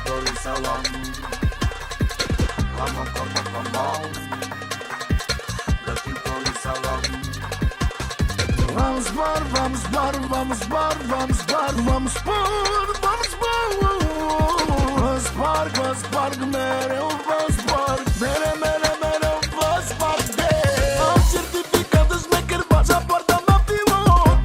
Dori Salam. Vamos, vamos, vamos. Daqui Dori Salam. Vamos bar, vamos bar, vamos bar, vamos bar, vamos bar, vamos bar. Vamos bar, mereu vamos bar, mereu, vamos bar de. Am certificat de șmecher, pașaport am avion.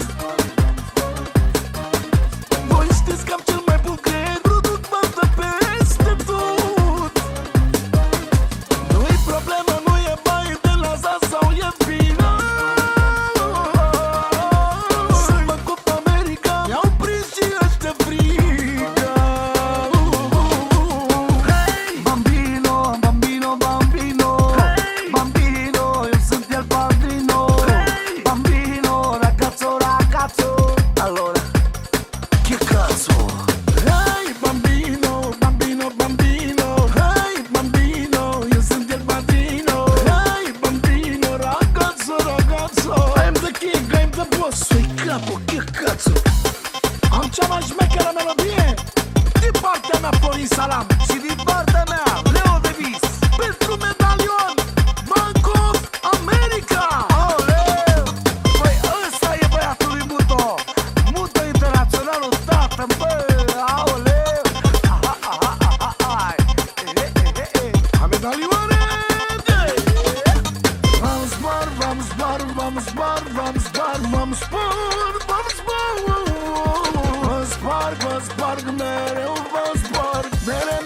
Voi știți că am cel mai bun creier, produc banda peste tot. Nu-i problemă, nu e baie de la za sau e vină. Am cea mai șmecheră melodie din partea mea, Florin Salam. Și din partea mea, Leo Davis. Pentru medalion Bank of America. Aoleu! Băi, ăsta e băiatul lui Muto. Muto internaționalul, tată, bă, aoleu. A medalioane. Vamos bar, vamos bar, vamos bar, vamos bar, vamos bar, vamos bar. Vamos bar, mereu vamos bar, mereu.